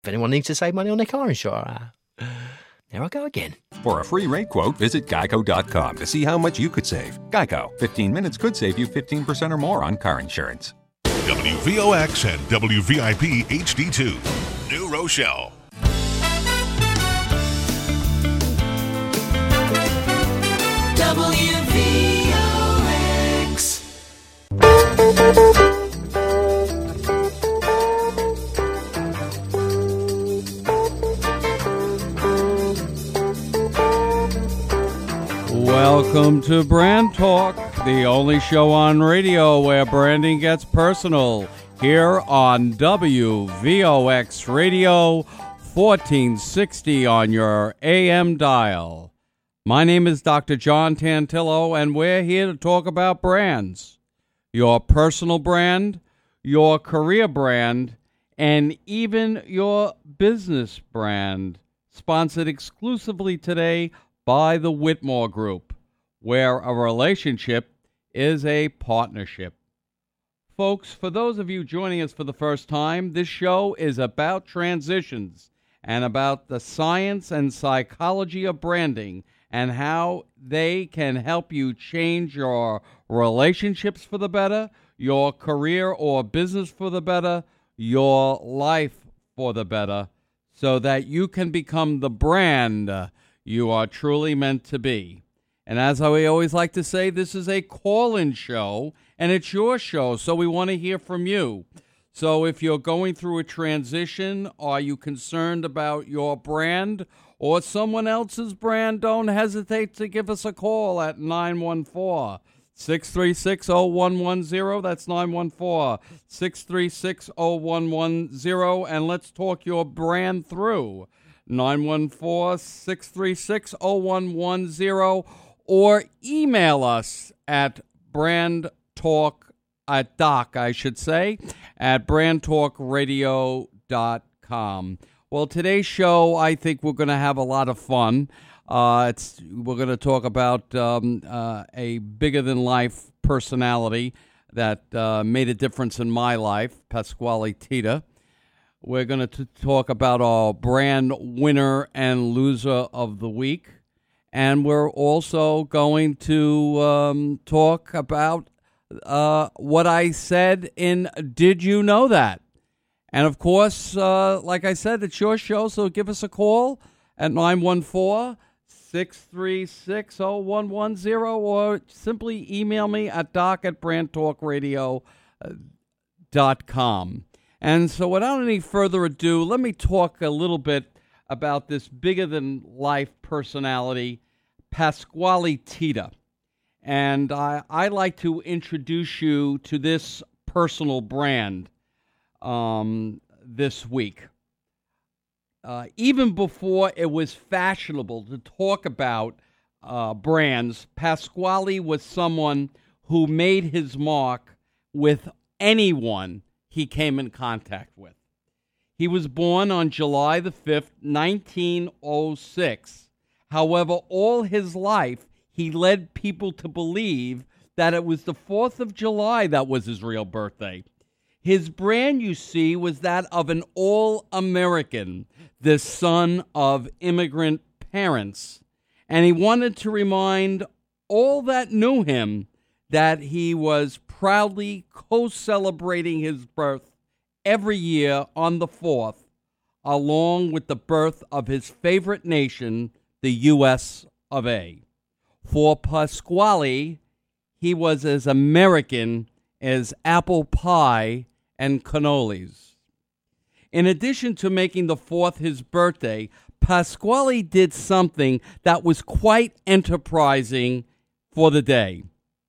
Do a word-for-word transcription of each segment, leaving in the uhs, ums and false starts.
If anyone needs to save money on their car insurance, uh, there I go again. For a free rate quote, visit geico dot com to see how much you could save. Geico. fifteen minutes could save you fifteen percent or more on car insurance. W V O X and W V I P H D two, New Rochelle. W V O X. Welcome to Brand Talk, the only show on radio where branding gets personal. Here on W V O X Radio, fourteen sixty on your A M dial. My name is Doctor John Tantillo, and we're here to talk about brands. Your personal brand, your career brand, and even your business brand. Sponsored exclusively today by the Whitmore Group, where a relationship is a partnership. Folks, for those of you joining us for the first time, this show is about transitions and about the science and psychology of branding and how they can help you change your relationships for the better, your career or business for the better, your life for the better, so that you can become the brand you are truly meant to be. And as I always like to say, this is a call-in show, and it's your show, so we want to hear from you. So if you're going through a transition, are you concerned about your brand or someone else's brand, don't hesitate to give us a call at nine one four, six three six, zero one one zero. That's nine one four, six three six, zero one one zero, and let's talk your brand through. nine one four, six three six, zero one one zero, or email us at brand talk, at doc, I should say, at brand talk radio dot com. Well, today's show, I think we're going to have a lot of fun. Uh, it's we're going to talk about um, uh, a bigger-than-life personality that uh, made a difference in my life, Pasquale Tita. We're going to talk about our brand winner and loser of the week. And we're also going to um, talk about uh, what I said in Did You Know That? And, of course, uh, like I said, it's your show, so give us a call at nine one four, six three six, zero one one zero or simply email me at doc at brand talk radio dot com. And so without any further ado, let me talk a little bit about this bigger-than-life personality, Pasquale Tita. And I, I like to introduce you to this personal brand um, this week. Uh, even before it was fashionable to talk about uh, brands, Pasquale was someone who made his mark with anyone he came in contact with. He was born on July the fifth, nineteen oh six. However, all his life, he led people to believe that it was the fourth of July that was his real birthday. His brand, you see, was that of an all-American, the son of immigrant parents. And he wanted to remind all that knew him that he was proudly co-celebrating his birth every year on the fourth, along with the birth of his favorite nation, the U S of A. For Pasquale, he was as American as apple pie and cannolis. In addition to making the fourth his birthday, Pasquale did something that was quite enterprising for the day.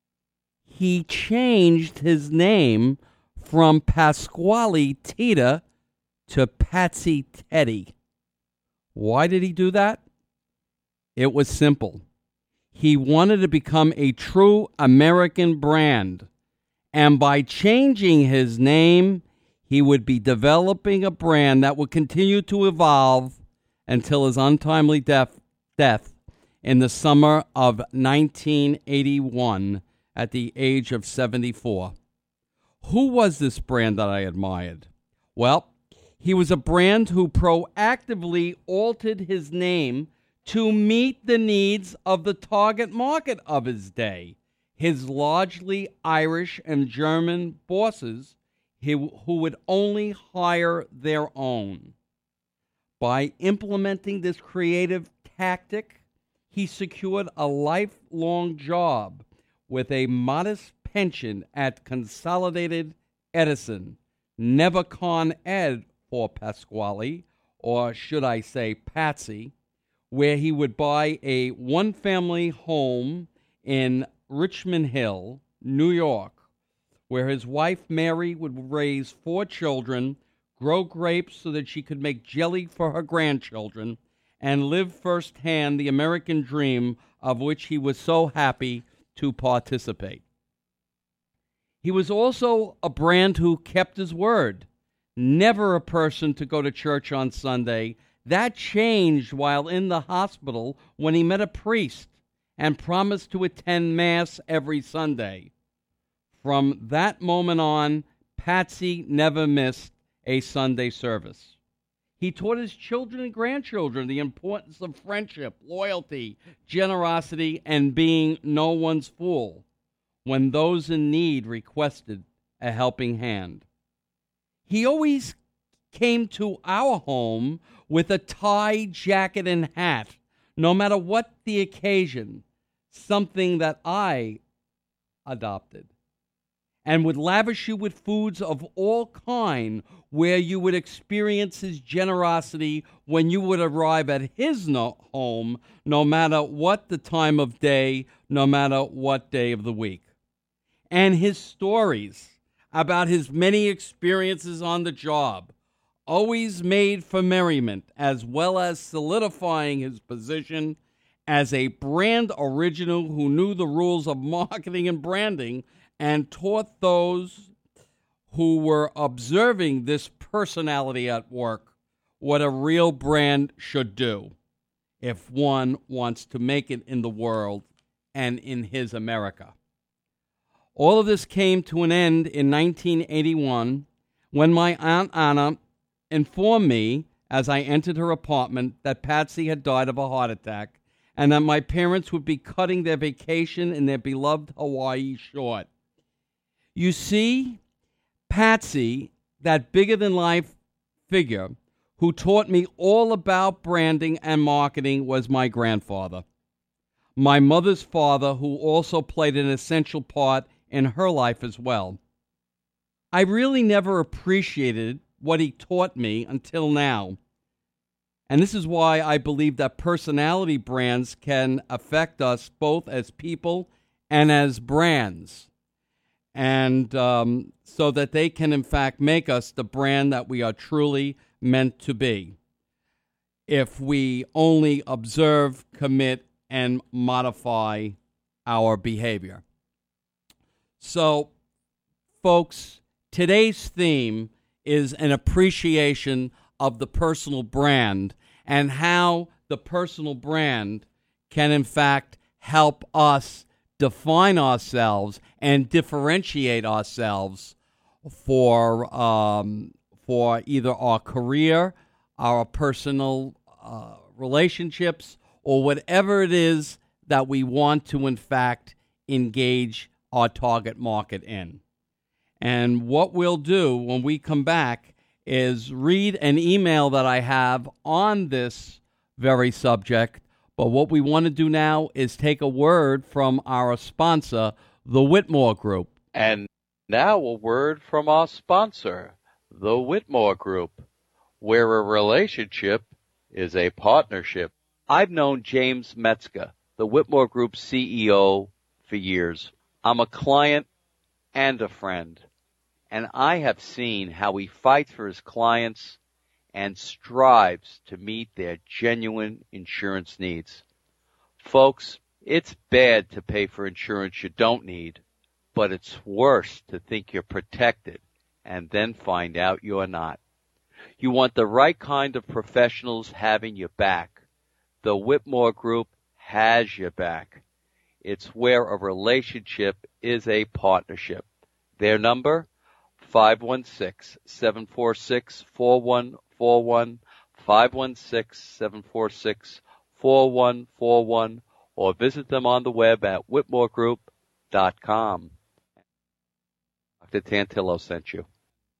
He changed his name from Pasquale Tita to Patsy Teddy. Why did he do that? It was simple. He wanted to become a true American brand. And by changing his name, he would be developing a brand that would continue to evolve until his untimely death, death in the summer of nineteen eighty-one at the age of seventy-four. Who was this brand that I admired? Well, He was a brand who proactively altered his name to meet the needs of the target market of his day, his largely Irish and German bosses who would only hire their own. By implementing this creative tactic, he secured a lifelong job with a modest pension at Consolidated Edison, never Con Ed for Pasquale, or should I say Patsy, where he would buy a one-family home in Richmond Hill, New York, where his wife Mary would raise four children, grow grapes so that she could make jelly for her grandchildren, and live firsthand the American dream of which he was so happy to participate. He was also a brand who kept his word. Never a person to go to church on Sunday. That changed while in the hospital when he met a priest and promised to attend Mass every Sunday. From that moment on, Patsy never missed a Sunday service. He taught his children and grandchildren the importance of friendship, loyalty, generosity, and being no one's fool when those in need requested a helping hand. He always came to our home with a tie, jacket, and hat, no matter what the occasion, something that I adopted, and would lavish you with foods of all kind, where you would experience his generosity when you would arrive at his no- home, no matter what the time of day, no matter what day of the week. And his stories about his many experiences on the job always made for merriment, as well as solidifying his position as a brand original who knew the rules of marketing and branding and taught those who were observing this personality at work what a real brand should do if one wants to make it in the world and in his America. All of this came to an end in nineteen eighty-one when my Aunt Anna informed me as I entered her apartment that Patsy had died of a heart attack and that my parents would be cutting their vacation in their beloved Hawaii short. You see, Patsy, that bigger-than-life figure who taught me all about branding and marketing, was my grandfather. My mother's father, who also played an essential part in her life as well. I really never appreciated what he taught me until now. And this is why I believe that personality brands can affect us both as people and as brands. And um, so that they can, in fact, make us the brand that we are truly meant to be, if we only observe, commit, and modify our behavior. So, folks, today's theme is an appreciation of the personal brand and how the personal brand can, in fact, help us define ourselves and differentiate ourselves for um, for either our career, our personal uh, relationships, or whatever it is that we want to, in fact, engage our target market in. And what we'll do when we come back is read an email that I have on this very subject. But what we want to do now is take a word from our sponsor, the Whitmore Group. And now a word from our sponsor, the Whitmore Group, where a relationship is a partnership. I've known James Metzger, the Whitmore Group C E O, for years. I'm a client and a friend, and I have seen how he fights for his clients and strives to meet their genuine insurance needs. Folks, it's bad to pay for insurance you don't need, but it's worse to think you're protected and then find out you're not. You want the right kind of professionals having your back. The Whitmore Group has your back. It's where a relationship is a partnership. Their number, five one six, seven four six, four one four one, five one six, seven four six, four one four one, or visit them on the web at whitmore group dot com. Doctor Tantillo sent you.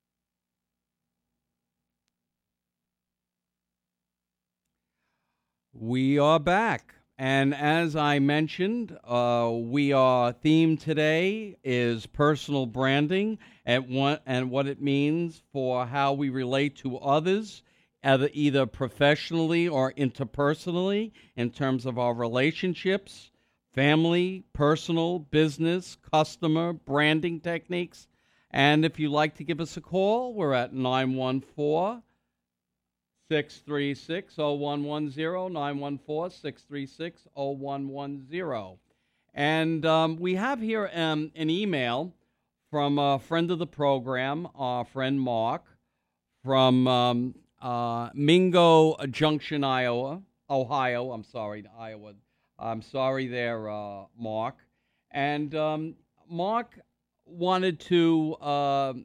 We are back. And as I mentioned, uh, we are theme today is personal branding and what, and what it means for how we relate to others, either, either professionally or interpersonally, in terms of our relationships, family, personal, business, customer, branding techniques. And if you'd like to give us a call, we're at nine one four, six three six, zero one one zero, nine one four, six three six, zero one one zero. And um, we have here um, an email from a friend of the program, our friend Mark, from um, uh, Mingo Junction, Iowa, Ohio. I'm sorry, Iowa. I'm sorry there, uh, Mark. And um, Mark wanted to uh,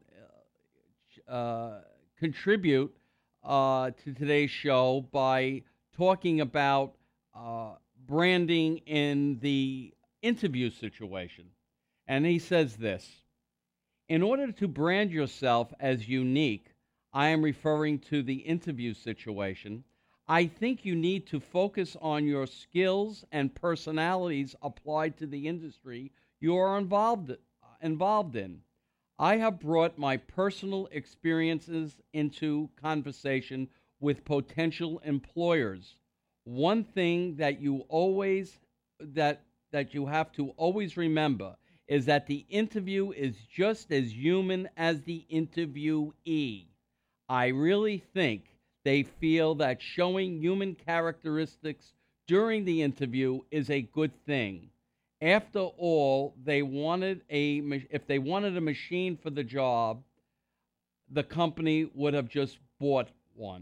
uh, contribute uh, to today's show by talking about uh, branding in the interview situation. And he says this: in order to brand yourself as unique, I am referring to the interview situation, I think you need to focus on your skills and personalities applied to the industry you are involved, involved in. I have brought my personal experiences into conversation with potential employers. One thing that you always that that you have to always remember is that the interview is just as human as the interviewee. I really think they feel that showing human characteristics during the interview is a good thing. After all, they wanted a if they wanted a machine for the job, the company would have just bought one.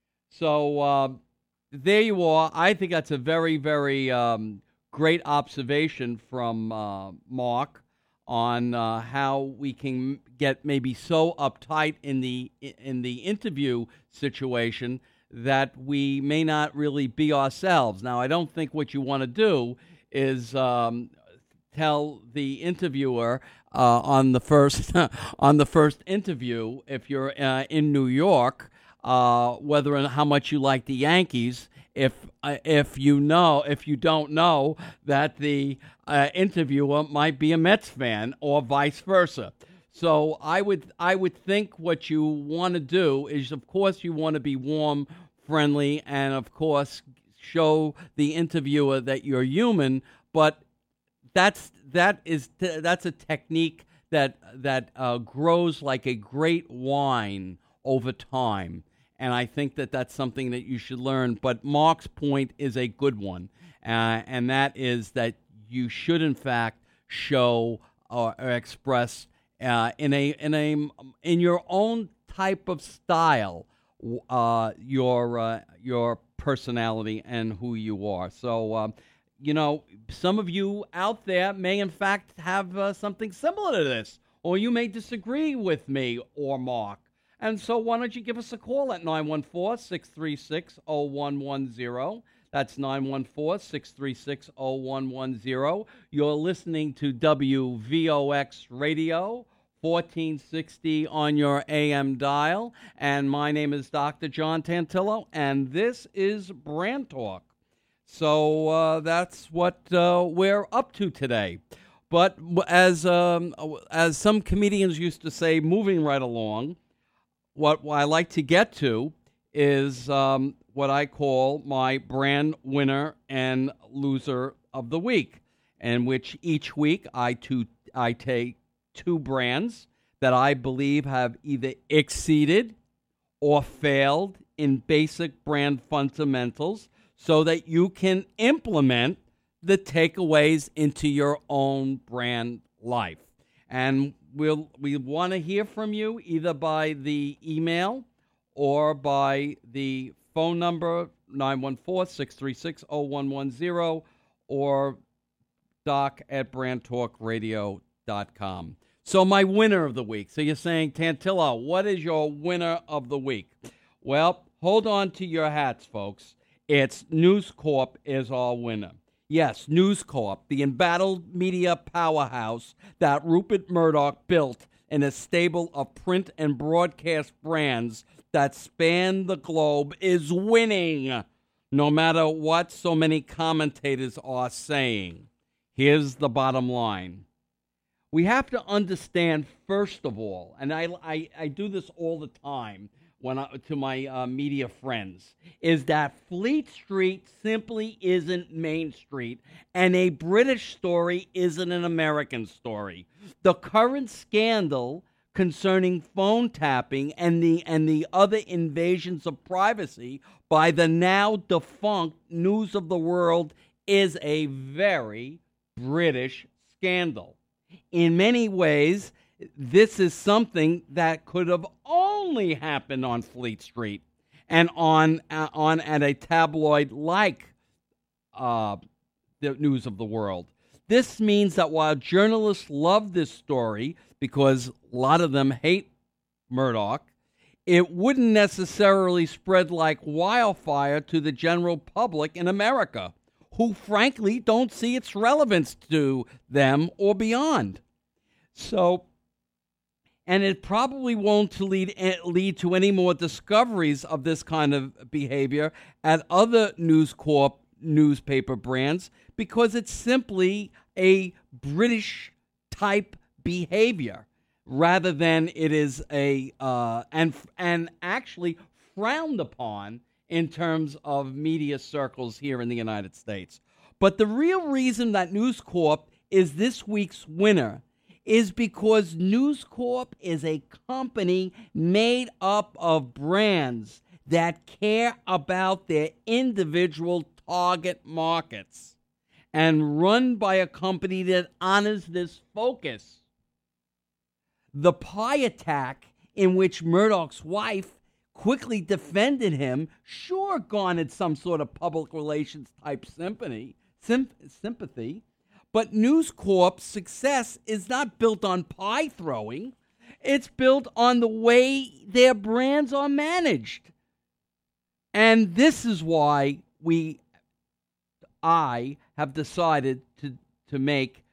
So uh, there you are. I think that's a very, very um, great observation from uh, Mark on uh, how we can get maybe so uptight in the in the interview situation that we may not really be ourselves. Now, I don't think what you want to do is um, tell the interviewer uh, on the first on the first interview, if you're uh, in New York, uh, whether and how much you like the Yankees. If uh, if you know if you don't know that the uh, interviewer might be a Mets fan or vice versa. So I would I would think what you want to do is, of course, you want to be warm, friendly, and of course show the interviewer that you're human. But that's that is that's a technique that that uh, grows like a great wine over time. And I think that that's something that you should learn. But Mark's point is a good one, uh, and that is that you should, in fact, show or, or express uh, in a in a in your own type of style uh, your uh, your personality and who you are. So, uh, you know, some of you out there may, in fact, have uh, something similar to this, or you may disagree with me or Mark. And so why don't you give us a call at nine one four, six three six, zero one one zero. That's nine one four, six three six, zero one one zero. You're listening to W V O X Radio, fourteen sixty on your A M dial. And my name is Doctor John Tantillo, and this is Brand Talk. So uh, that's what uh, we're up to today. But as um, as some comedians used to say, moving right along, what I like to get to is um, what I call my brand winner and loser of the week, in which each week I, to, I take two brands that I believe have either exceeded or failed in basic brand fundamentals so that you can implement the takeaways into your own brand life. And We'll, we want to hear from you either by the email or by the phone number, nine one four, six three six, zero one one zero, or doc at brand talk radio dot com. So my winner of the week. So you're saying, Tantillo, what is your winner of the week? Well, hold on to your hats, folks. It's News Corp is our winner. Yes, News Corp, the embattled media powerhouse that Rupert Murdoch built in a stable of print and broadcast brands that span the globe, is winning, no matter what so many commentators are saying. Here's the bottom line. We have to understand, first of all, and I, I, I do this all the time when I, to my uh, media friends, is that Fleet Street simply isn't Main Street, and a British story isn't an American story. The current scandal concerning phone tapping and the and the other invasions of privacy by the now defunct News of the World is a very British scandal. In many ways, this is something that could have only happened on Fleet Street and on uh, on at a tabloid like uh, the News of the World. This means that while journalists love this story because a lot of them hate Murdoch, it wouldn't necessarily spread like wildfire to the general public in America, who frankly don't see its relevance to them or beyond. So, and it probably won't lead lead to any more discoveries of this kind of behavior at other News Corp newspaper brands because it's simply a British type behavior rather than it is a uh, and and actually frowned upon in terms of media circles here in the United States. But the real reason that News Corp is this week's winner is because News Corp is a company made up of brands that care about their individual target markets and run by a company that honors this focus. The pie attack in which Murdoch's wife quickly defended him sure garnered some sort of public relations type sympathy, sim- sympathy. But News Corp's success is not built on pie throwing. It's built on the way their brands are managed. And this is why we, I, have decided to, to make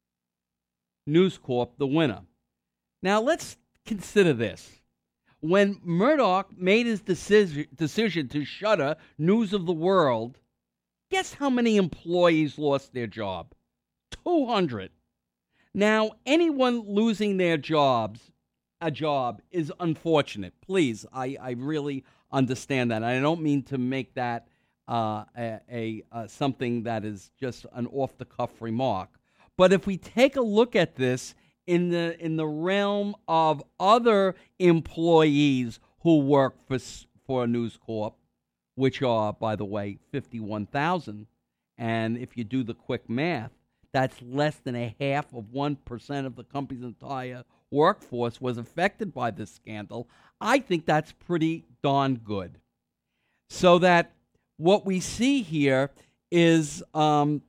News Corp the winner. Now, let's consider this. When Murdoch made his decision, decision to shutter News of the World, guess how many employees lost their job? two hundred. Now, anyone losing their jobs, a job, is unfortunate. Please, I, I really understand that. I don't mean to make that uh, a, a uh, something that is just an off-the-cuff remark. But if we take a look at this in the in the realm of other employees who work for for News Corp, which are, by the way, fifty-one thousand, and if you do the quick math, that's less than a half of one percent of the company's entire workforce was affected by this scandal. I think that's pretty darn good. So that what we see here is um,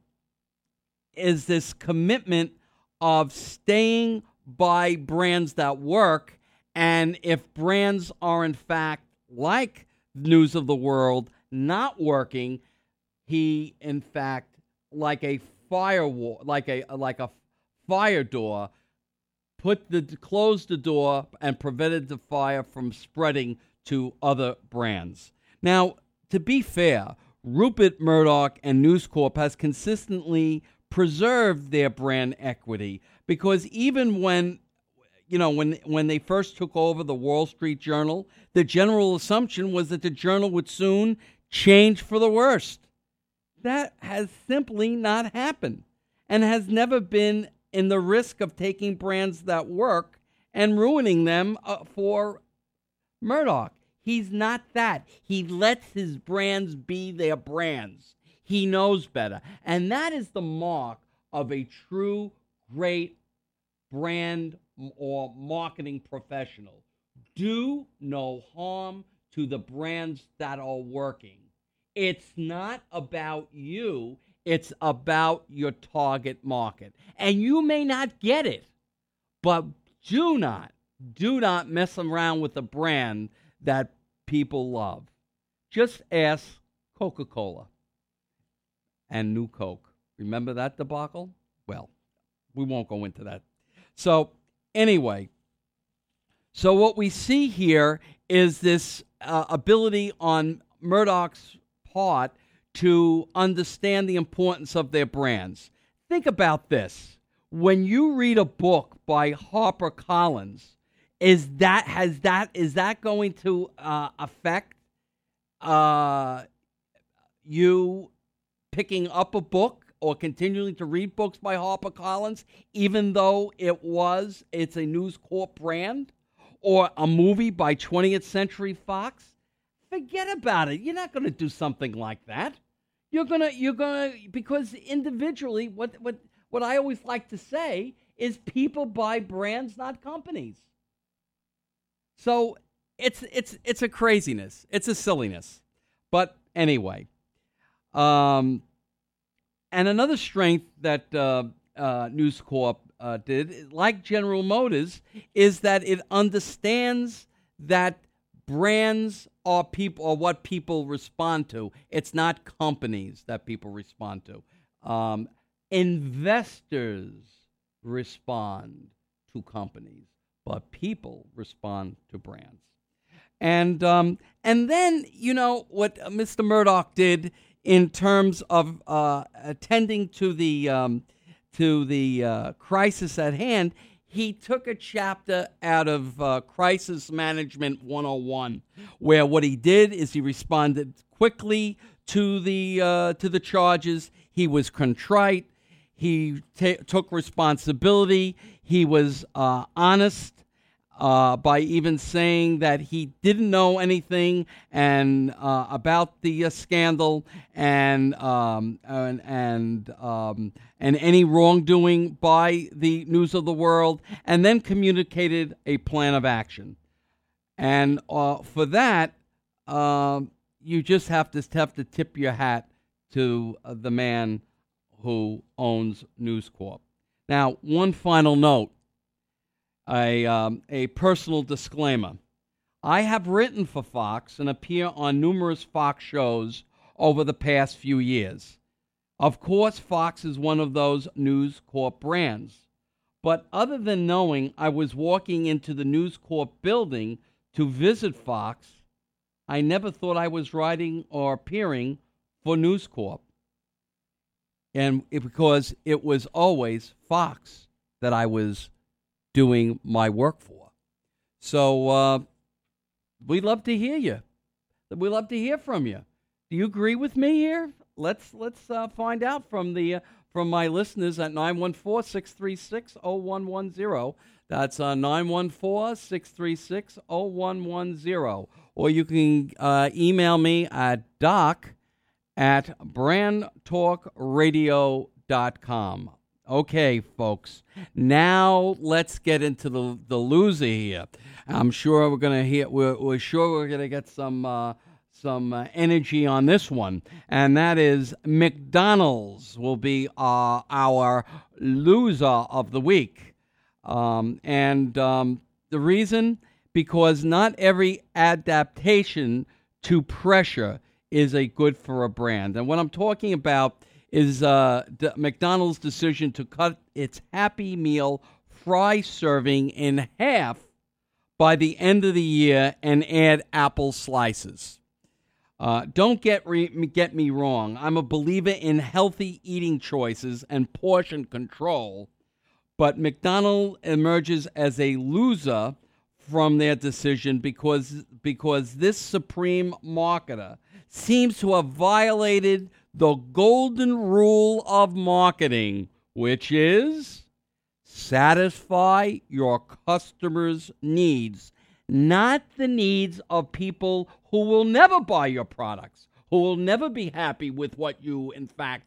is this commitment of staying by brands that work, and if brands are in fact like News of the World not working, he in fact like a firewall, like a like a fire door, put the closed the door and prevented the fire from spreading to other brands. Now, to be fair, Rupert Murdoch and News Corp has consistently preserved their brand equity because even when you know when when they first took over the Wall Street Journal, the general assumption was that the journal would soon change for the worst. That has simply not happened and has never been in the risk of taking brands that work and ruining them uh, for Murdoch. He's not that. He lets his brands be their brands. He knows better. And that is the mark of a true great brand or marketing professional. Do no harm to the brands that are working. It's not about you. It's about your target market. And you may not get it, But do not, do not mess around with a brand that people love. Just ask Coca-Cola and New Coke. Remember that debacle? Well, we won't go into that. So, anyway, so what we see here is this uh, ability on Murdoch's part to understand the importance of their brands. Think about this. When you read a book by HarperCollins, is that has that is that going to uh, affect uh, you picking up a book or continuing to read books by HarperCollins, even though it was it's a News Corp brand, or a movie by twentieth Century Fox? Forget about it. You're not going to do something like that. You're gonna you're gonna because individually, what what what I always like to say is people buy brands, not companies. So it's it's it's a craziness. It's a silliness. But anyway, um, and another strength that uh, uh, News Corp uh, did, like General Motors, is that it understands that brands are people are what people respond to. It's not companies that people respond to. Um, investors respond to companies, but people respond to brands. And um, and then, you know, what Mister Murdoch did in terms of uh, attending to the um, to the uh, crisis at hand, he took a chapter out of uh, Crisis Management one oh one, where what he did is he responded quickly to the uh, to the charges. He was contrite. He t- took responsibility. He was uh, honest uh, by even saying that he didn't know anything and uh, about the uh, scandal and um, and and, um, and any wrongdoing by the News of the World, and then communicated a plan of action. And uh, for that, uh, you just have to have to tip your hat to uh, the man who owns News Corp. Now, one final note, a um, a personal disclaimer. I have written for Fox and appear on numerous Fox shows over the past few years. Of course, Fox is one of those News Corp brands. But other than knowing I was walking into the News Corp building to visit Fox, I never thought I was writing or appearing for News Corp. And it, because it was always Fox that I was doing my work for. So uh, we'd love to hear you. We'd love to hear from you. Do you agree with me here? Let's let's uh, find out from the uh, from my listeners at nine one four, six three six, zero one one zero. That's uh, nine one four, six three six, zero one one zero. Or you can uh, email me at doc at brand talk radio dot com. Okay, folks. Now let's get into the the loser here. I'm sure we're gonna hear. We're, we're sure we're gonna get some uh, some uh, energy on this one, and that is McDonald's will be uh, our loser of the week. Um, and um, the reason, because not every adaptation to pressure is a good for a brand. And what I'm talking about is uh, the McDonald's decision to cut its Happy Meal fry serving in half by the end of the year and add apple slices. Uh, don't get re- get me wrong. I'm a believer in healthy eating choices and portion control, but McDonald's emerges as a loser from their decision because because this supreme marketer seems to have violated the golden rule of marketing, which is satisfy your customers' needs, not the needs of people who will never buy your products, who will never be happy with what you, in fact,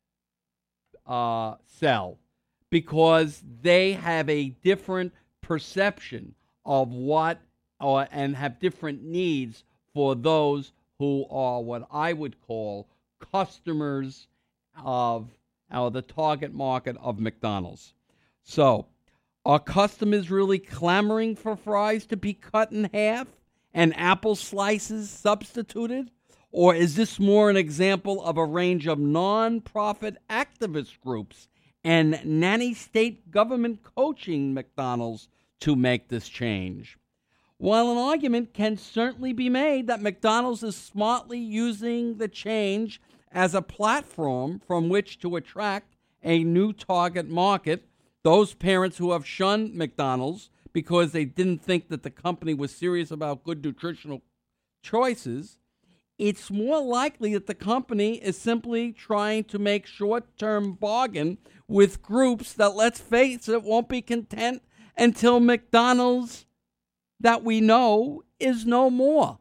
uh, sell, because they have a different perception of what, or and have different needs for those who are what I would call customers of, or the target market of McDonald's. So, Are customers really clamoring for fries to be cut in half and apple slices substituted? Or is this more an example of a range of non-profit activist groups and nanny state government coaching McDonald's to make this change? While an argument can certainly be made that McDonald's is smartly using the change as a platform from which to attract a new target market, those parents who have shunned McDonald's because they didn't think that the company was serious about good nutritional choices, it's more likely that the company is simply trying to make short-term bargain with groups that, let's face it, won't be content until McDonald's that we know is no more.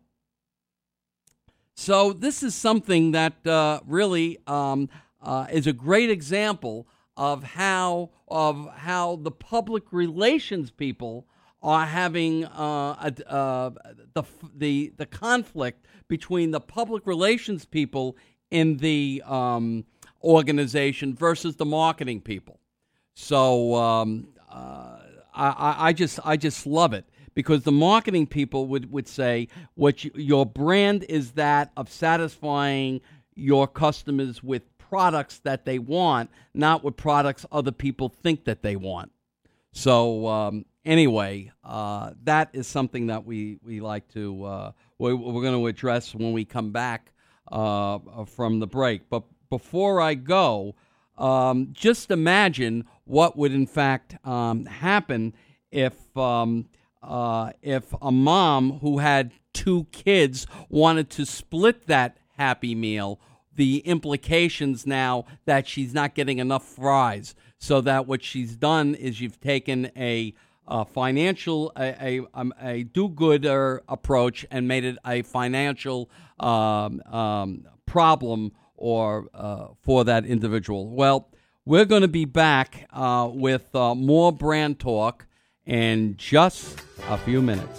So this is something that uh, really um, uh, is a great example of how of how the public relations people are having uh, a, uh, the the the conflict between the public relations people in the um, organization versus the marketing people. So um, uh, I, I just I just love it, because the marketing people would, would say what you, your brand is that of satisfying your customers with products that they want, not with products other people think that they want. So um, anyway, uh, that is something that we, we like to, uh, we're, we're going to address when we come back uh, from the break. But before I go, um, just imagine what would in fact um, happen if um, uh, if a mom who had two kids wanted to split that Happy Meal. The implications now that she's not getting enough fries, so that what she's done is you've taken a, a financial, a, a, um, a do-gooder approach and made it a financial um, um, problem or uh, for that individual. Well, we're going to be back uh, with uh, more brand talk in just a few minutes.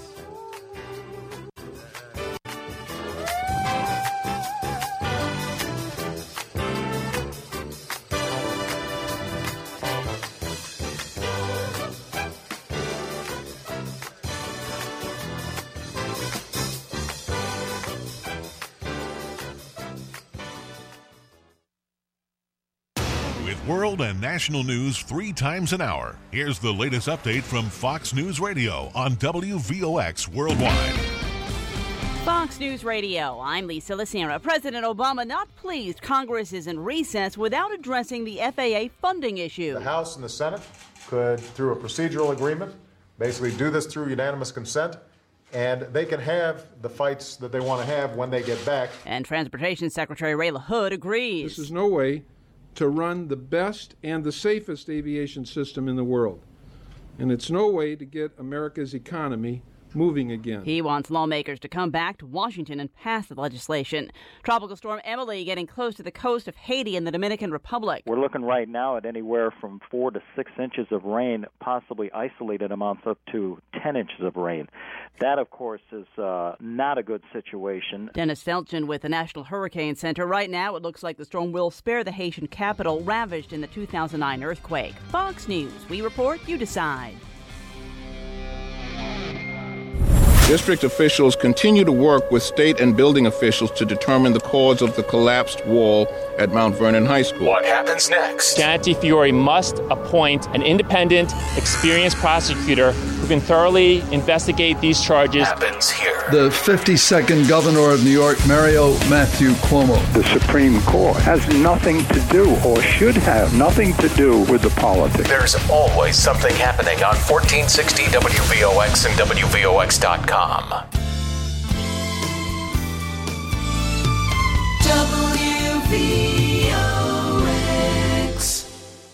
World and national news three times an hour. Here's the latest update from Fox News Radio on W V O X Worldwide. Fox News Radio, I'm Lisa Lucera. President Obama not pleased Congress is in recess without addressing the F A A funding issue. The House and the Senate could, through a procedural agreement, basically do this through unanimous consent, and they can have the fights that they want to have when they get back. And Transportation Secretary Ray LaHood agrees. This is no way to run the best and the safest aviation system in the world. And it's no way to get America's economy moving again. He wants lawmakers to come back to Washington and pass the legislation. Tropical storm Emily getting close to the coast of Haiti and the Dominican Republic. We're looking right now at anywhere from four to six inches of rain, possibly isolated amounts up to ten inches of rain. That, of course, is uh, not a good situation. Dennis Felton with the National Hurricane Center. Right now, it looks like the storm will spare the Haitian capital, ravaged in the two thousand nine earthquake. Fox News, we report, you decide. District officials continue to work with state and building officials to determine the cause of the collapsed wall at Mount Vernon High School. What happens next? Janet DeFiore must appoint an independent, experienced prosecutor who can thoroughly investigate these charges. Happens here. The fifty-second governor of New York, Mario Matthew Cuomo. The Supreme Court has nothing to do, or should have nothing to do, with the politics. There's always something happening on fourteen sixty W V O X and W V O X dot com. W V O X.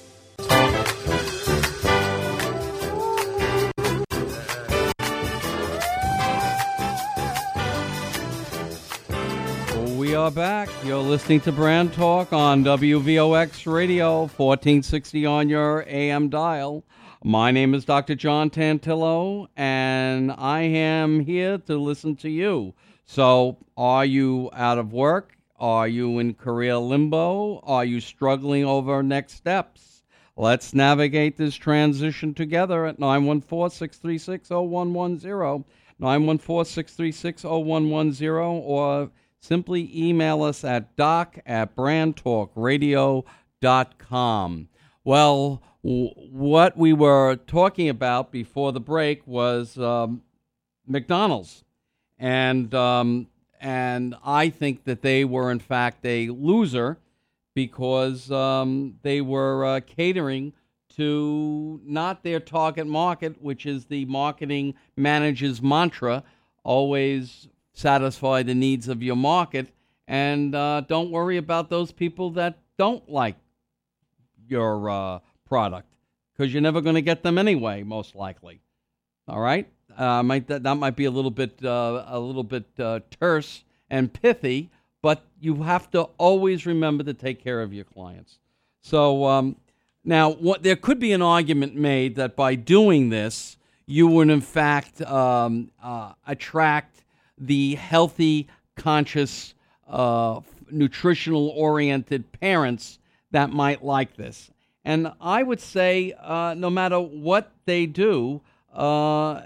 We are back. You're listening to Brand Talk on W V O X Radio, fourteen sixty on your A M dial. My name is Doctor John Tantillo, and I am here to listen to you. So, are you out of work? Are you in career limbo? Are you struggling over next steps? Let's navigate this transition together at nine one four, six three six, zero one one zero, nine one four, six three six, zero one one zero, or simply email us at doc at brand talk radio dot com. Well, w- what we were talking about before the break was um, McDonald's. And um, and I think that they were, in fact, a loser because um, they were uh, catering to not their target market, which is the marketing manager's mantra, always satisfy the needs of your market, and uh, don't worry about those people that don't like your uh, product, because you're never going to get them anyway, most likely. All right? Uh, might that, that might be a little bit uh, a little bit uh, terse and pithy, but you have to always remember to take care of your clients. So um, now, what there could be an argument made that by doing this, you would in fact um, uh, attract the healthy, conscious, uh, nutritional-oriented parents that might like this. And I would say, uh, no matter what they do, uh,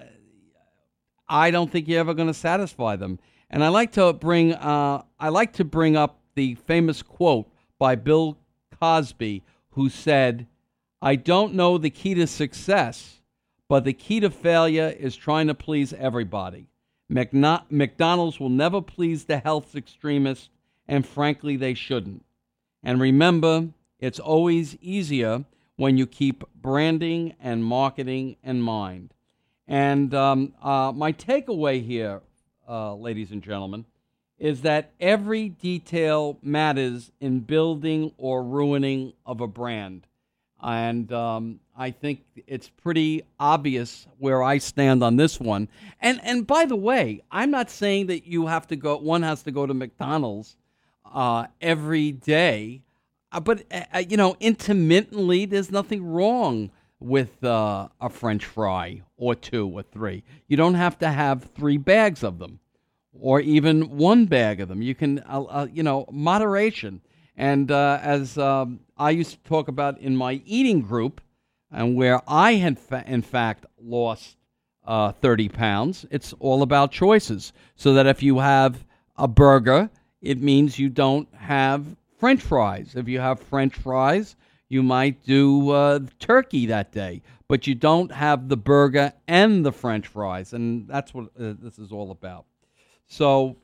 I don't think you're ever going to satisfy them. And I like to bring, uh, I like to bring up the famous quote by Bill Cosby, who said, "I don't know the key to success, but the key to failure is trying to please everybody. McNo- McDonald's will never please the health extremists, and frankly, they shouldn't. And remember, it's always easier when you keep branding and marketing in mind." And um, uh, my takeaway here, uh, ladies and gentlemen, is that every detail matters in building or ruining of a brand. And um, I think it's pretty obvious where I stand on this one. And and by the way, I'm not saying that you have to go, one has to go to McDonald's uh, every day. Uh, but, uh, you know, intermittently, there's nothing wrong with uh, a French fry or two or three. You don't have to have three bags of them or even one bag of them. You can, uh, uh, you know, moderation. And uh, as um, I used to talk about in my eating group, and where I had, fa- in fact, lost uh, thirty pounds, it's all about choices. So that if you have a burger, it means you don't have French fries. If you have French fries, you might do uh, turkey that day, but you don't have the burger and the French fries, and that's what uh, this is all about. So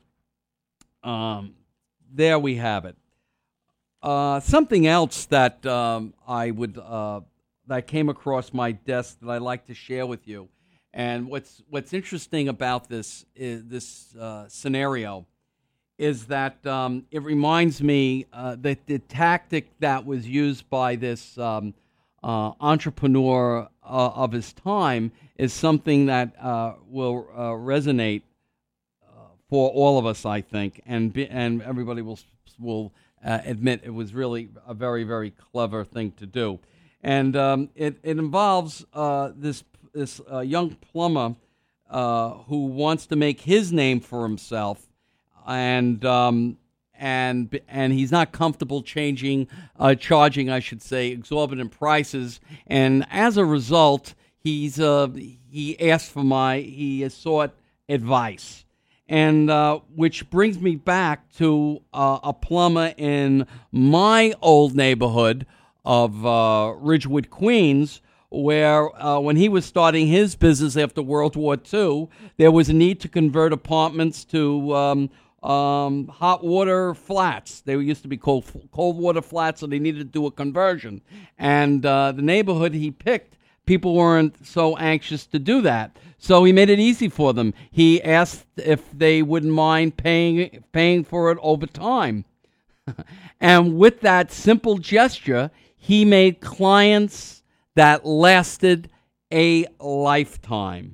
um, there we have it. Uh, something else that um, I would uh, that came across my desk that I'd like to share with you, and what's what's interesting about this is this uh, scenario is that um, it reminds me uh, that the tactic that was used by this um, uh, entrepreneur uh, of his time is something that uh, will uh, resonate uh, for all of us, I think, and be, and everybody will will uh, admit it was really a very, very clever thing to do. And um, it, it involves uh, this, this uh, young plumber uh, who wants to make his name for himself, and um, and and he's not comfortable changing, uh, charging, I should say, exorbitant prices. And as a result, he's uh, he asked for my he has sought advice, and uh, which brings me back to uh, a plumber in my old neighborhood of uh, Ridgewood, Queens, where uh, when he was starting his business after World War Two, there was a need to convert apartments to um, um, hot water flats. They used to be cold, cold water flats, so they needed to do a conversion. And uh, the neighborhood he picked, people weren't so anxious to do that. So he made it easy for them. He asked if they wouldn't mind paying paying for it over time. And with that simple gesture, he made clients that lasted a lifetime.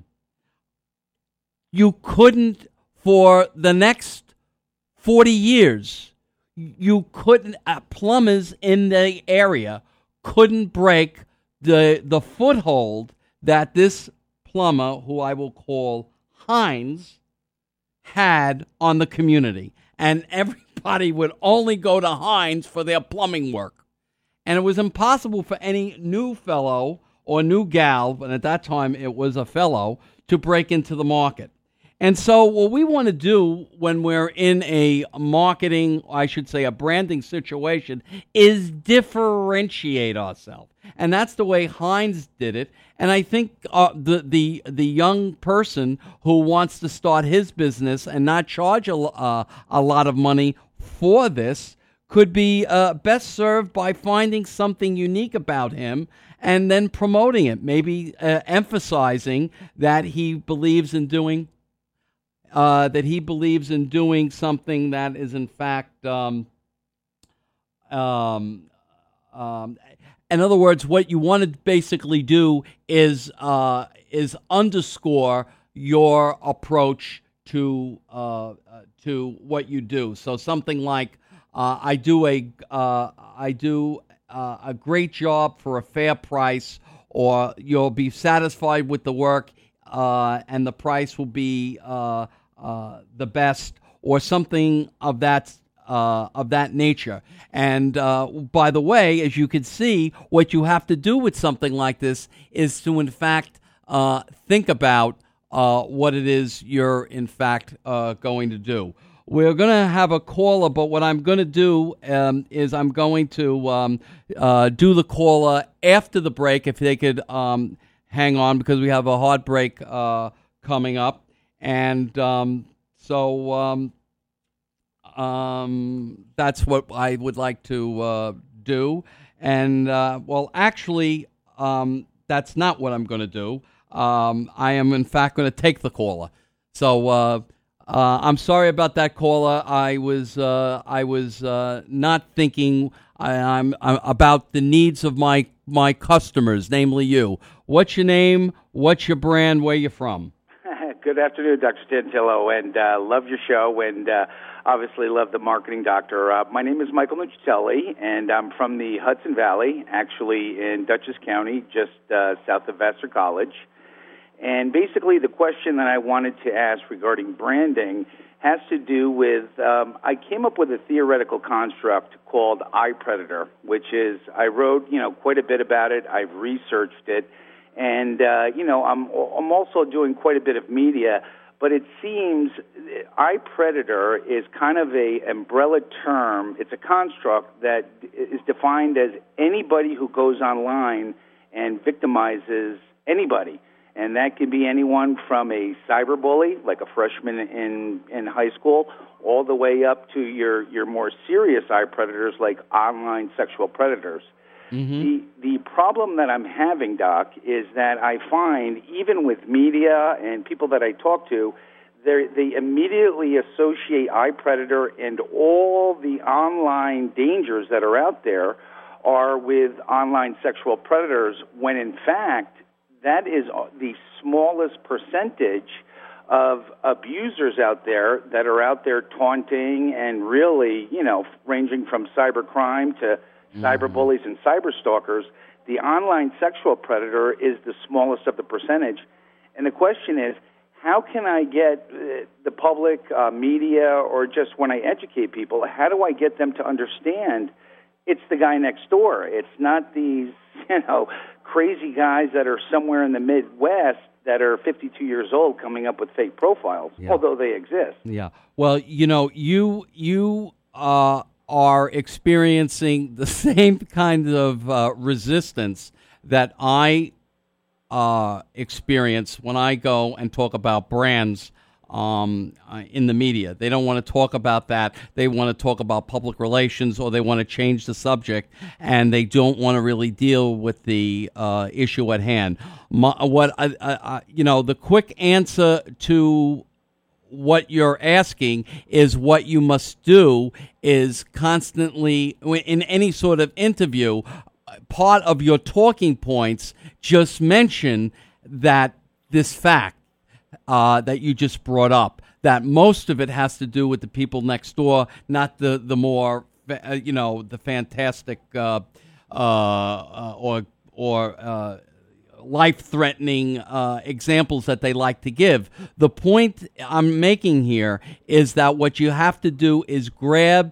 You couldn't, for the next forty years, you couldn't, uh, plumbers in the area couldn't break the the foothold that this plumber, who I will call Hines, had on the community. And everybody would only go to Hines for their plumbing work. and it was impossible for any new fellow or new gal, and at that time it was a fellow, to break into the market. And so what we want to do when we're in a marketing, I should say a branding situation, is differentiate ourselves. And that's the way Heinz did it. And I think uh, the, the the young person who wants to start his business and not charge a, uh, a lot of money for this could be uh, best served by finding something unique about him and then promoting it, maybe uh, emphasizing that he believes in doing uh, that he believes in doing something that is in fact um, um, um, in other words, what you want to basically do is uh, is underscore your approach to uh, to what you do. So something like uh, I do a uh, I do uh, a great job for a fair price, or you'll be satisfied with the work uh, and the price will be uh, uh, the best, or something of that. Uh, of that nature. And uh, by the way, as you can see, what you have to do with something like this is to, in fact, uh, think about uh, what it is you're, in fact, uh, going to do. We're going to have a caller, but what I'm going to do um, is I'm going to um, uh, do the caller after the break, if they could um, hang on, because we have a hard break uh, coming up. And um, so... Um, Um, that's what I would like to uh, do. And, uh, well, actually, um, that's not what I'm going to do. Um, I am, in fact, going to take the caller. So uh, uh, I'm sorry about that, caller. I was uh, I was uh, not thinking I, I'm, I'm about the needs of my, my customers, namely you. What's your name? What's your brand? Where you from? Good afternoon, Doctor Stantillo, and uh, love your show, and uh, obviously love the marketing doctor. Uh, my name is Michael Nucitelli, and I'm from the Hudson Valley, actually in Dutchess County, just uh, south of Vassar College. And basically the question that I wanted to ask regarding branding has to do with, um, I came up with a theoretical construct called iPredator, which is, I wrote, you know, quite a bit about it. I've researched it. And, uh, you know, I'm I'm also doing quite a bit of media, but it seems iPredator is kind of a umbrella term. It's a construct that is defined as anybody who goes online and victimizes anybody. And that can be anyone from a cyberbully, like a freshman in, in high school, all the way up to your, your more serious iPredators, like online sexual predators. Mm-hmm. The the problem that I'm having, Doc, is that I find even with media and people that I talk to, they they immediately associate iPredator and all the online dangers that are out there are with online sexual predators, when in fact that is the smallest percentage of abusers out there that are out there taunting and really, you know, ranging from cybercrime to cyberbullies and cyberstalkers. The online sexual predator is the smallest of the percentage. And the question is, how can I get uh, the public, uh, media, or just when I educate people, how do I get them to understand it's the guy next door? It's not these, you know, crazy guys that are somewhere in the Midwest that are fifty-two years old coming up with fake profiles, yeah. although they exist. Yeah. Well, you know, you, you, uh, are experiencing the same kind of uh, resistance that I uh, experience when I go and talk about brands um, uh, in the media. They don't want to talk about that. They want to talk about public relations, or they want to change the subject, and they don't want to really deal with the uh, issue at hand. My, what I, I, you know, the quick answer to what you're asking is what you must do is constantly, in any sort of interview, part of your talking points, just mention that this fact uh, that you just brought up, that most of it has to do with the people next door, not the, the more, uh, you know, the fantastic uh, uh, uh, or, or uh, life-threatening uh, examples that they like to give. The point I'm making here is that what you have to do is grab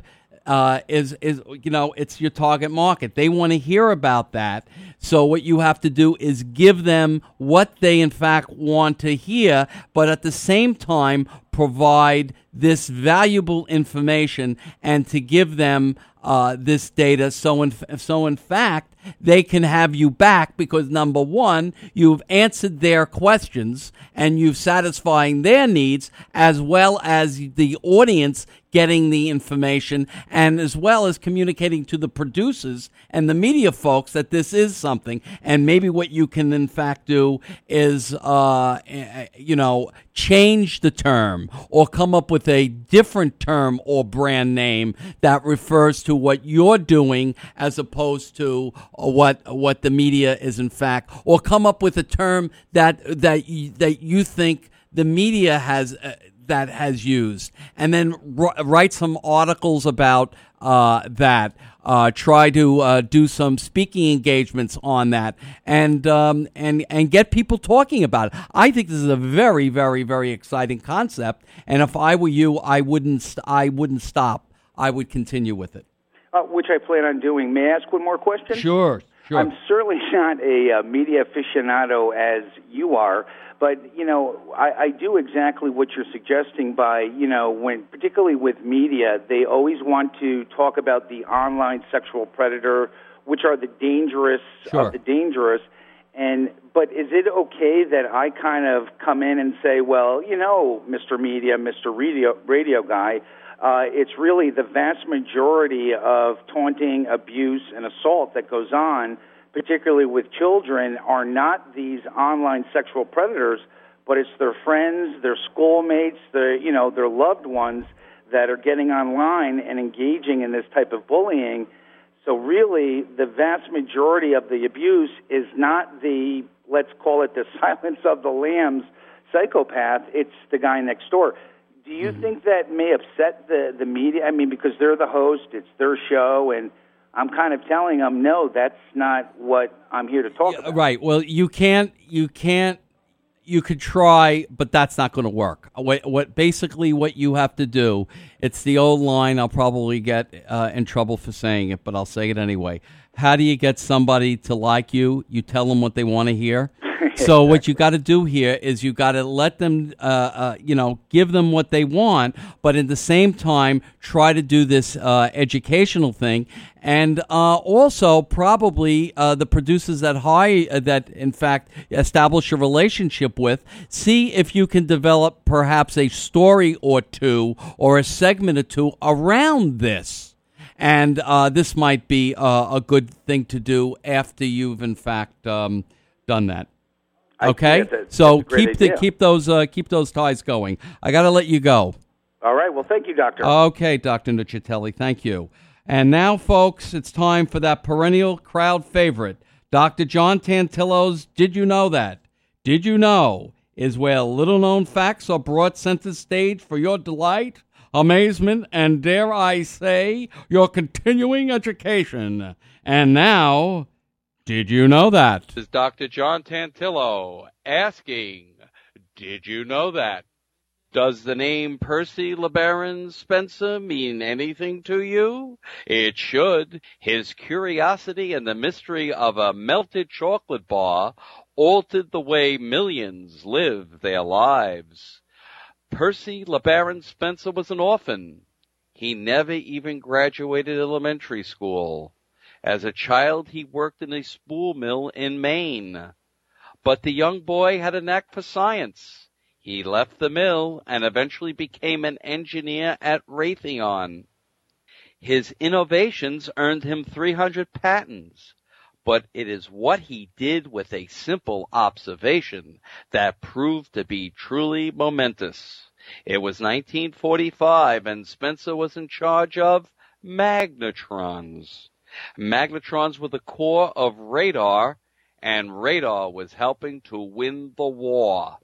uh, is is you know it's your target market. They want to hear about that. So what you have to do is give them what they in fact want to hear, but at the same time provide this valuable information and to give them uh, this data. So in so in fact they can have you back because number one, you've answered their questions and you've satisfying their needs as well as the audience getting the information and as well as communicating to the producers and the media folks that this is something. And maybe what you can in fact do is, uh, you know, change the term or come up with a different term or brand name that refers to what you're doing as opposed to what what the media is in fact, or come up with a term that that you, that you think the media has uh, that has used, and then r- write some articles about uh, that. Uh, try to uh, do some speaking engagements on that, and um, and and get people talking about it. I think this is a very, very, very exciting concept, and if I were you, I wouldn't st- I wouldn't stop. I would continue with it. Uh, which I plan on doing. May I ask one more question? Sure, sure. I'm certainly not a uh, media aficionado as you are, but, you know, I, I do exactly what you're suggesting by, you know, when, particularly with media, they always want to talk about the online sexual predator, which are the dangerous Sure. of the dangerous. And, but is it okay that I kind of come in and say, well, you know, Mister Media, Mister Radio, radio guy, Uh, it's really the vast majority of taunting, abuse, and assault that goes on, particularly with children, are not these online sexual predators, but it's their friends, their schoolmates, their, you know, their loved ones that are getting online and engaging in this type of bullying. So really, the vast majority of the abuse is not the, let's call it the Silence of the Lambs psychopath, it's the guy next door. Do you mm-hmm. think that may upset the, the media? I mean, because they're the host, it's their show, and I'm kind of telling them, no, that's not what I'm here to talk yeah, about. Right. Well, you can't, you can't, you could try, but that's not going to work. What, what basically what you have to do, it's the old line, I'll probably get uh, in trouble for saying it, but I'll say it anyway. How do you get somebody to like you? You tell them what they want to hear. So what you got to do here is you got to let them, uh, uh, you know, give them what they want, but at the same time try to do this uh, educational thing, and uh, also probably uh, the producers that hire uh, that in fact establish a relationship with, see if you can develop perhaps a story or two or a segment or two around this. And uh, this might be uh, a good thing to do after you've in fact um, done that. Okay, that's a, so that's a great keep the, idea. keep those uh, keep those ties going. I got to let you go. All right. Well, thank you, Doctor. Okay, Doctor Nuccitelli, thank you. And now, folks, it's time for that perennial crowd favorite, Doctor John Tantillo's Did You Know That? Did You Know? Is where little-known facts are brought center stage for your delight, amazement, and dare I say, your continuing education. And now, did you know that? This is Doctor John Tantillo asking, did you know that? Does the name Percy LeBaron Spencer mean anything to you? It should. His curiosity and the mystery of a melted chocolate bar altered the way millions live their lives. Percy LeBaron Spencer was an orphan. He never even graduated elementary school. As a child, he worked in a spool mill in Maine. But the young boy had a knack for science. He left the mill and eventually became an engineer at Raytheon. His innovations earned him three hundred patents, but it is what he did with a simple observation that proved to be truly momentous. It was nineteen forty-five, and Spencer was in charge of magnetrons. Magnetrons were the core of radar, and radar was helping to win the war.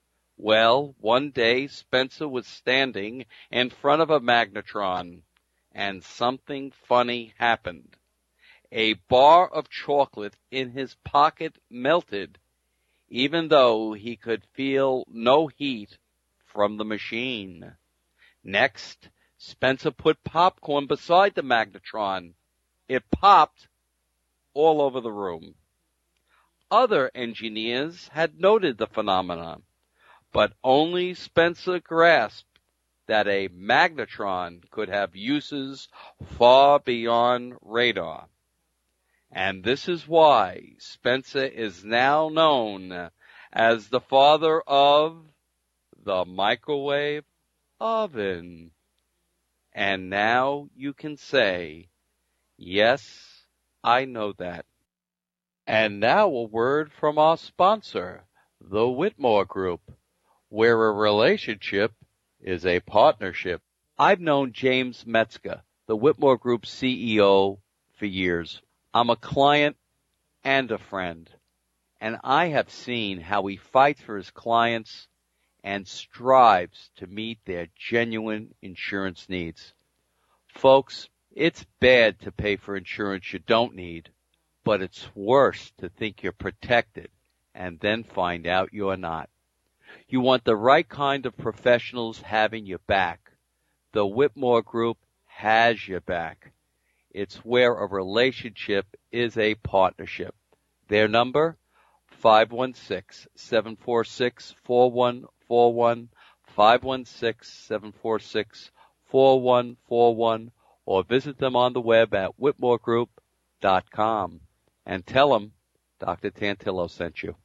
Well, one day Spencer was standing in front of a magnetron, and something funny happened. A bar of chocolate in his pocket melted, even though he could feel no heat from the machine. Next, Spencer put popcorn beside the magnetron. It popped all over the room. Other engineers had noted the phenomenon, but only Spencer grasped that a magnetron could have uses far beyond radar. And this is why Spencer is now known as the father of the microwave oven. And now you can say, yes, I know that. And now a word from our sponsor, the Whitmore Group, where a relationship is a partnership. I've known James Metzger, the Whitmore Group C E O, for years. I'm a client and a friend, and I have seen how he fights for his clients and strives to meet their genuine insurance needs. Folks, it's bad to pay for insurance you don't need, but it's worse to think you're protected and then find out you're not. You want the right kind of professionals having your back. The Whitmore Group has your back. It's where a relationship is a partnership. Their number, five one six, seven four six, four one four one, five one six, seven four six, four one four one, or visit them on the web at whitmore group dot com and tell them Doctor Tantillo sent you.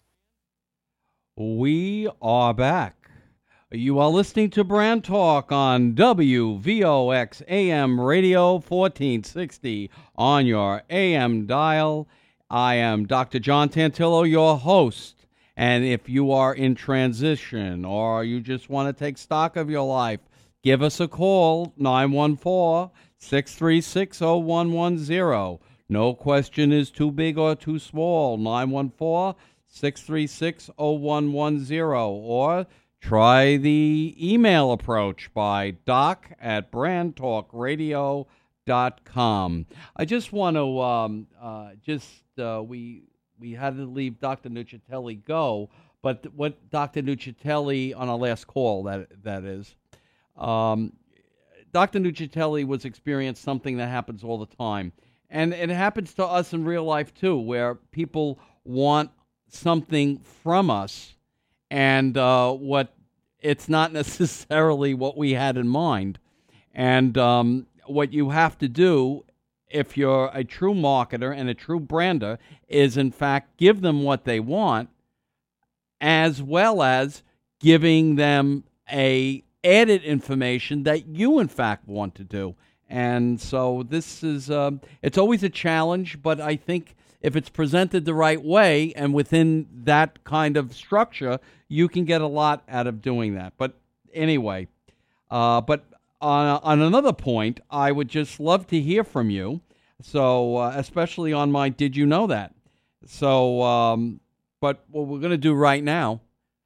We are back. You are listening to Brand Talk on W V O X A M Radio fourteen sixty on your A M dial. I am Doctor John Tantillo, your host. And if you are in transition or you just want to take stock of your life, give us a call, nine one four, six three six, zero one one zero. No question is too big or too small, nine one four, six three six, zero one one zero. Or try the email approach by doc at brand talk radio dot com. I just want to, um, uh, just, uh, we we had to leave Doctor Nuccitelli go, but what Doctor Nuccitelli, on our last call, that that is, um, Doctor Nuccitelli was experiencing something that happens all the time. And it happens to us in real life, too, where people want something from us, and uh, what it's not necessarily what we had in mind. And um, what you have to do, if you're a true marketer and a true brander, is, in fact, give them what they want, as well as giving them a added information that you, in fact, want to do. And so this is, um, it's always a challenge, but I think if it's presented the right way and within that kind of structure, you can get a lot out of doing that. But anyway, uh, but on, on another point, I would just love to hear from you. So uh, especially on my Did You Know That? So, um, but what we're going to do right now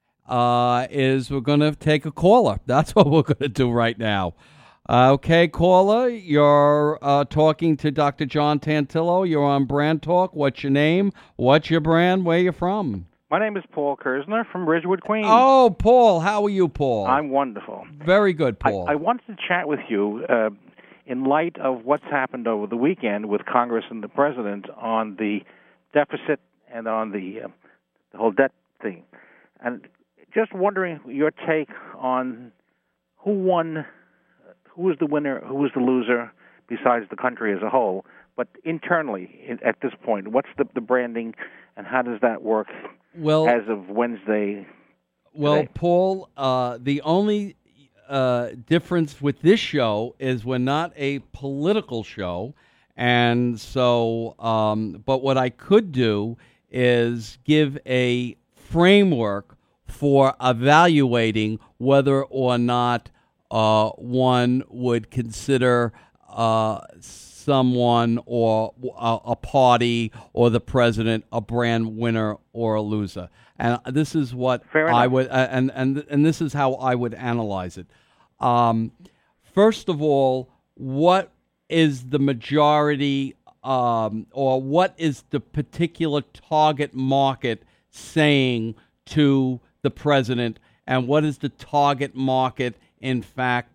uh, is we're going to take a caller. That's what we're going to do right now. Uh, okay, caller, you're uh, talking to Doctor John Tantillo. You're on Brand Talk. What's your name? What's your brand? Where you from? My name is Paul Kersner from Ridgewood, Queens. Oh, Paul. How are you, Paul? I'm wonderful. Very good, Paul. I, I wanted to chat with you uh, in light of what's happened over the weekend with Congress and the President on the deficit and on the, uh, the whole debt thing. And just wondering your take on who won, who was the winner, who was the loser, besides the country as a whole. But internally, at this point, what's the, the branding, and how does that work well, as of Wednesday? Well, today? Paul, uh, the only uh, difference with this show is we're not a political show, and so, um, but what I could do is give a framework for evaluating whether or not uh, one would consider uh, someone or a, a party or the president a brand winner or a loser. And this is what I would, uh, and, and and this is how I would analyze it. Um, first of all, what is the majority, um, or what is the particular target market saying to the president, and what is the target market, in fact,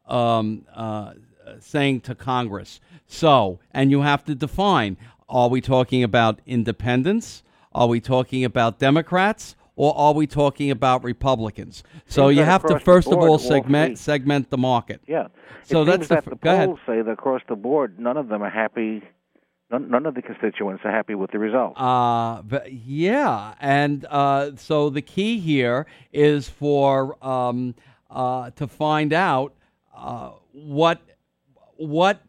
um, uh, saying to Congress. So, and you have to define, are we talking about independents? Are we talking about Democrats? Or are we talking about Republicans? So you have to, first of all, segment segment the market. Yeah. So it that's seems the, that the go ahead. polls say that across the board, none of them are happy. None, none of the constituents are happy with the results. Uh, but yeah, and uh, so the key here is for um, uh, to find out uh, what what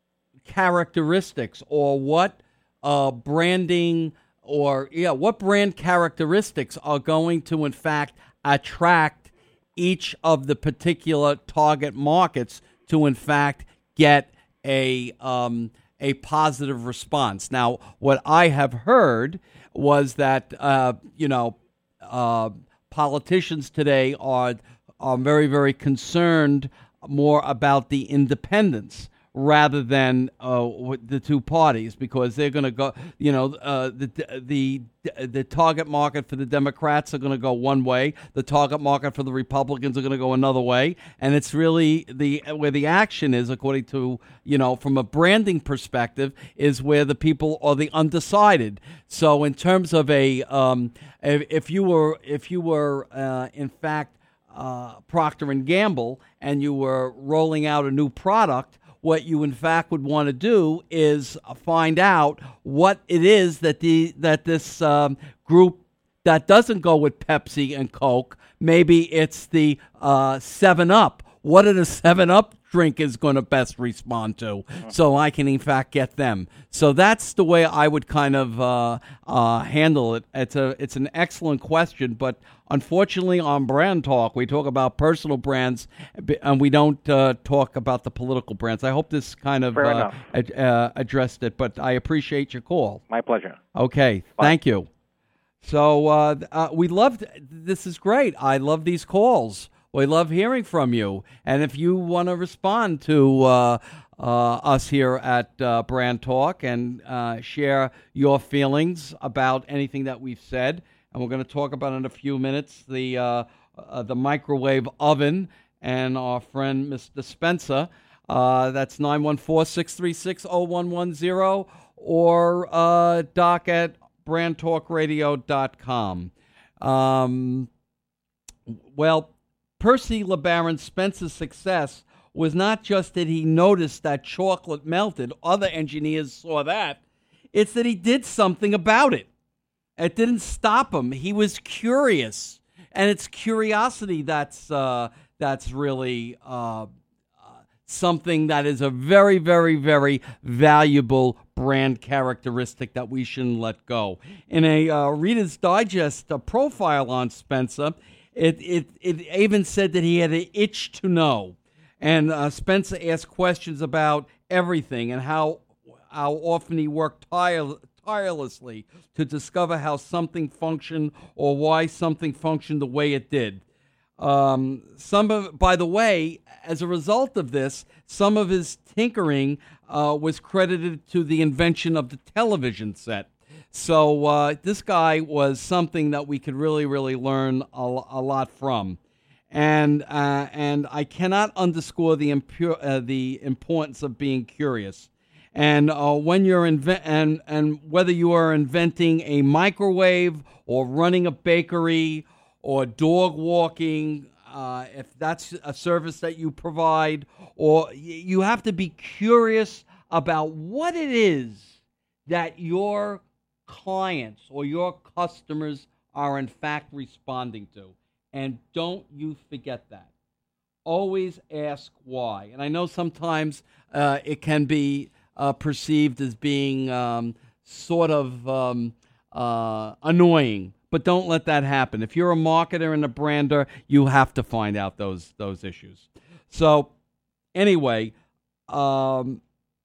characteristics or what uh, branding or yeah, what brand characteristics are going to in fact attract each of the particular target markets to in fact get a um, a positive response. Now, what I have heard was that uh, you know uh, politicians today are are very very concerned more about the independents rather than uh, the two parties, because they're going to go, you know, uh, the the the target market for the Democrats are going to go one way, the target market for the Republicans are going to go another way, and it's really the where the action is, according to, you know, from a branding perspective, is where the people are the undecided. So in terms of a, um, if, if you were if you were uh, in fact uh, Procter and Gamble and you were rolling out a new product, what you in fact would want to do is find out what it is that the that this um, group that doesn't go with Pepsi and Coke. Maybe it's the uh, seven up. What are the seven up drink is going to best respond to, so I can in fact get them. So that's the way I would kind of uh, uh, handle it. It's a it's an excellent question, but unfortunately on Brand Talk we talk about personal brands and we don't uh, talk about the political brands. I hope this kind of uh, ad- uh, addressed it, but I appreciate your call. My pleasure. Okay, Bye. Thank you. So uh, uh, we loved. This is great. I love these calls. We love hearing from you. And if you want to respond to uh, uh, us here at uh, Brand Talk and uh, share your feelings about anything that we've said, and we're going to talk about in a few minutes the uh, uh, the microwave oven and our friend Mister Spencer. Uh, that's nine one four, six three six, zero one one zero or uh, doc at brand talk radio dot com. Um, well, Percy LeBaron Spencer's success was not just that he noticed that chocolate melted. Other engineers saw that. It's that he did something about it. It didn't stop him. He was curious. And it's curiosity that's uh, that's really uh, something that is a very, very, very valuable brand characteristic that we shouldn't let go. In a uh, Reader's Digest uh, profile on Spencer, It, it it even said that he had an itch to know. And uh, Spencer asked questions about everything and how how often he worked tire, tirelessly to discover how something functioned or why something functioned the way it did. Um, some of, by the way, as a result of this, some of his tinkering uh, was credited to the invention of the television set. So uh, this guy was something that we could really, really learn a, a lot from, and uh, and I cannot underscore the impure, uh, the importance of being curious. And uh, when you're inve- and and whether you are inventing a microwave or running a bakery or dog walking, uh, if that's a service that you provide, or you have to be curious about what it is that your clients or your customers are in fact responding to. And don't you forget that. Always ask why. And I know sometimes uh, it can be uh, perceived as being um, sort of um, uh, annoying, but don't let that happen. If you're a marketer and a brander, you have to find out those those issues. So anyway, um,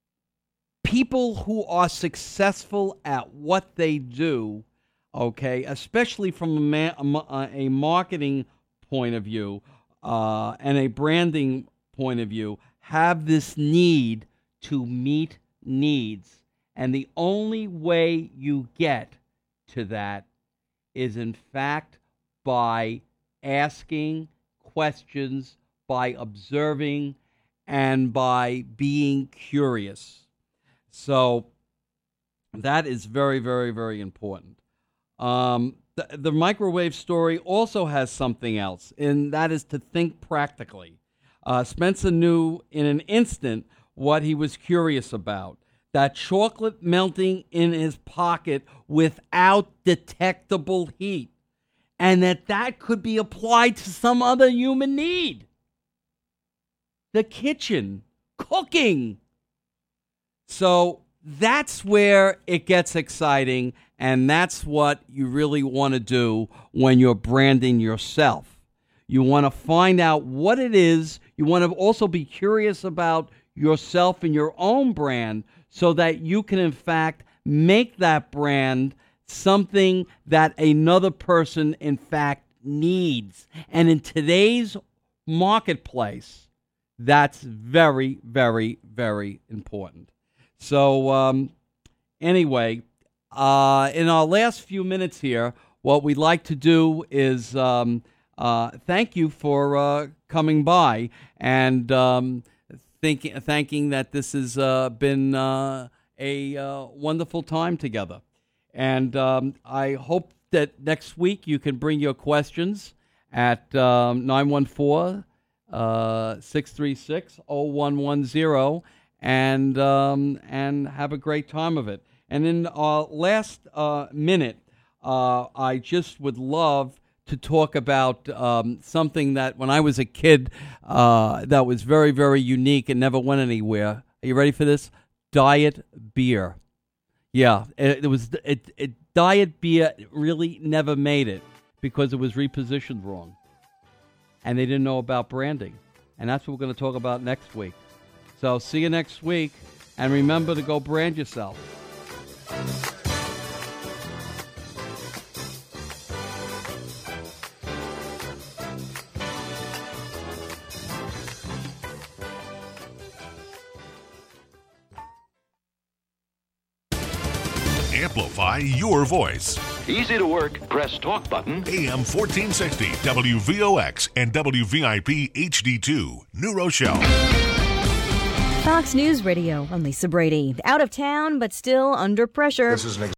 people who are successful at what they do, okay, especially from a, ma- a marketing point of view uh, and a branding point of view, have this need to meet needs. And the only way you get to that is, in fact, by asking questions, by observing, and by being curious. So that is very, very, very important. Um, the, the microwave story also has something else, and that is to think practically. Uh, Spencer knew in an instant what he was curious about. That chocolate melting in his pocket without detectable heat. And that that could be applied to some other human need. The kitchen, cooking. So that's where it gets exciting, and that's what you really want to do when you're branding yourself. You want to find out what it is. You want to also be curious about yourself and your own brand so that you can, in fact, make that brand something that another person, in fact, needs. And in today's marketplace, that's very, very, very important. So, um, anyway, uh, in our last few minutes here, what we'd like to do is um, uh, thank you for uh, coming by and um, thinking, thanking that this has uh, been uh, a uh, wonderful time together. And um, I hope that next week you can bring your questions at um, nine one four, six three six, zero one one zero and um, and have a great time of it. And in our last uh, minute, uh, I just would love to talk about um, something that when I was a kid uh, that was very, very unique and never went anywhere. Are you ready for this? Diet beer. Yeah, it, it was it, it. Diet beer really never made it because it was repositioned wrong, and they didn't know about branding, and that's what we're going to talk about next week. So see you next week, and remember to go brand yourself. Amplify your voice. Easy to work. Press talk button. A M fourteen sixty, W V O X and W V I P H D two, New Rochelle. Fox News Radio. I'm Lisa Brady. Out of town, but still under pressure. This is an